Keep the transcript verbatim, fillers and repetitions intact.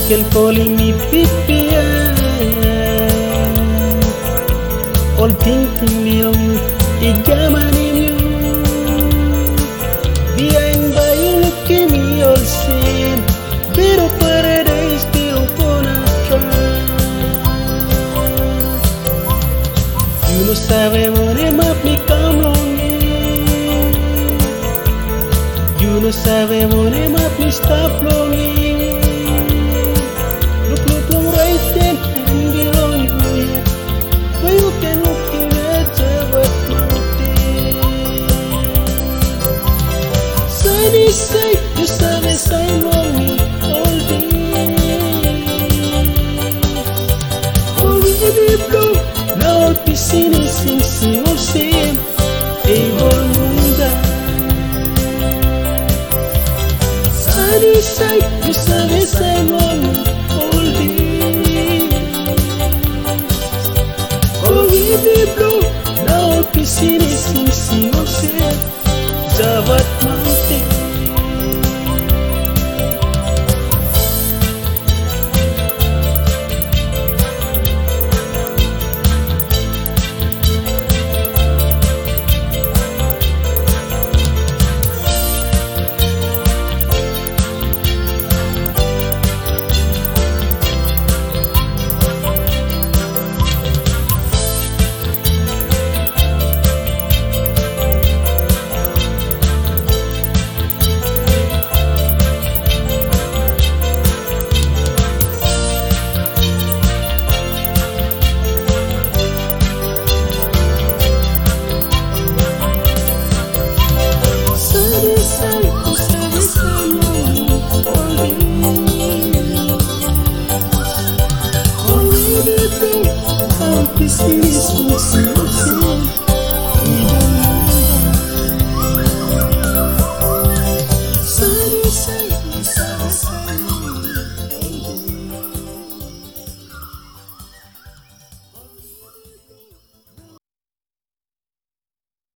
girl calling me Pipia. All thinking me on igamanin you. Behind by you look at me all same. Pero paradise still gonna try. You no sabe more map me come longing. You no sabe more map me stop longing. Look look long right then and below you. But you can look in the Java mountain. Sunny side, you sabe sign on me all day. Oh, baby blue, now piscine sing sing all same. Able munda. Sunny side, you sabe sign on me all day. Oh, baby blue, now piscine sing sing all same. Java mountain. This is